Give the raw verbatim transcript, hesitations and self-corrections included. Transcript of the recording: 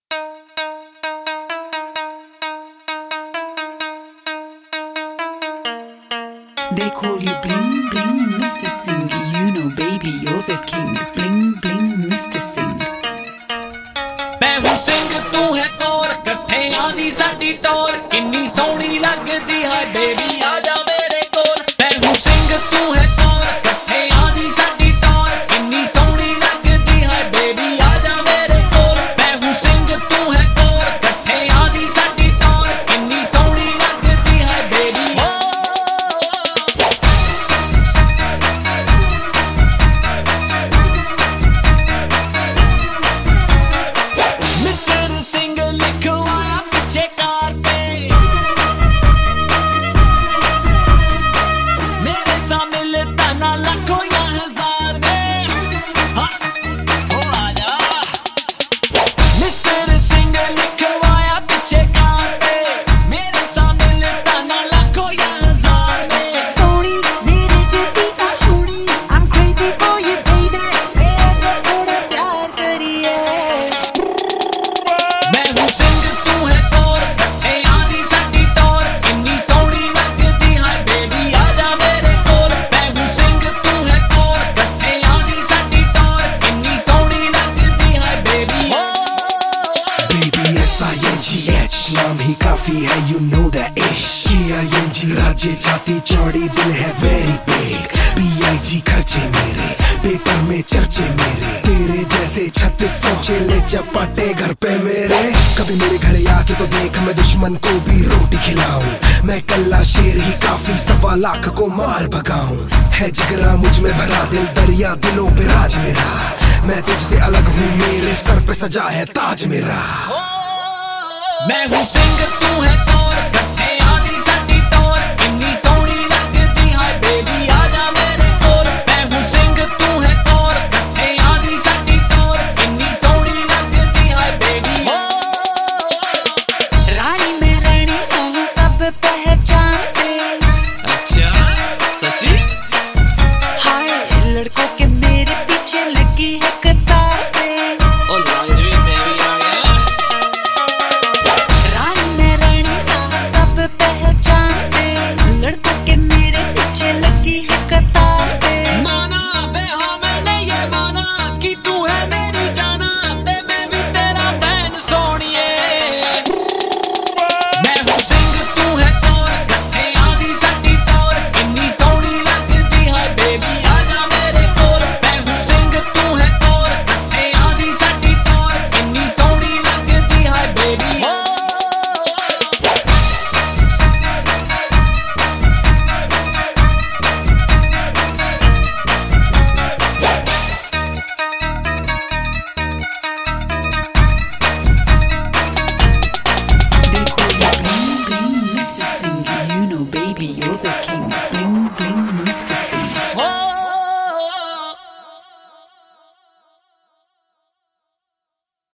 They call you bling bling Mister Singh. You know baby you're the king. Bling bling Mister Singh. मैं हूँ सिंह तू है कौर, कट्ठे आनी साडी टोर, किन्नी सोहनी लगदी है बेबी आजा मेरे कोल। मैं हूँ सिंह तू है कौर, कट्ठे आनी साडी टोर, किन्नी सोहनी लगदी है बेबी आजा मेरे कोल। मैं हूँ सिंह तू है कौर, कट्ठे आनी साडी टोर, किन्नी सोहनी लगदी है बेबी। मिस्टर सिंह लिखवाया पीछे कार पे, मेरे साथ मिलता ना लाखों या हजार में। हाँ, ओ आजा। मिस्टर सिंह लिखवाया पीछे कार पे, मेरे साथ मिलता ना लाखों या हजार में। सोनी मेरे जैसी कहानी, I'm crazy for you baby, मेरा थोड़ा प्यार करिए। मैं हूँ सिंह तू है कौर, कट्ठे आनी साडी टोर, किन्नी सोहनी लगदी है बेबी आजा मेरे कोल। मैं हूँ सिंह तू है कौर, कट्ठे आनी साडी टोर, किन्नी सोहनी लगदी है baby. Baby S I N G H नाम ही काफी है, you know that ish। K I N G राज्य जाति चौड़ी दिल है very big। B I G खर्चे मेरे, पेपर में चर्चे मेरे, तेरे जैसे छत्तीस सौ चेले चपाटे घर पे मेरे। कभी मेरे घर आके तो देख मैं दुश्मन को भी रोटी खिलाऊं, मैं कल्ला शेर ही काफी सवा लाख को मार भगाऊं। है जिगरा मुझ में भरा दिल दरिया दिलों पे राज मेरा, मैं तुझसे अलग हूँ मेरे सर पे सजा है ताज मेरा। मैं हूँ सिंह तू है कौर, कट्ठे आनी साडी टोर, किन्नी सोहनी लगदी है बेबी आजा मेरे कोल। मैं हूँ सिंह तू है कौर, कट्ठे आनी साडी टोर, किन्नी सोहनी लगदी है बेबी। रानी में रानी हूँ सब पहचानते। अच्छा सच्ची? हाय लड़कों के मेरे पीछे लगी है कतार पे। ओ लॉन्जरी बेबी आ गया। रानी में रानी हूँ सब पहचानते, लड़कों के मेरे पीछे लगी है कतार पे। माना बे हाँ मैंने ये माना कि तू है मेरी जाना, ते मैं भी तेरा फैन सोनिए। मैं हूँ सिंह तू है कौर, कट्ठे आनी साडी टोर, किन्नी सोहनी लगदी है बेबी आजा मेरे कोल। मैं हूँ सिंह तू है कौर, कट्ठे आनी साडी टोर, किन्नी सोहनी लगदी है baby. They call you bling bling Mister Singh. You know baby you're the king. Bling bling Mister Singh.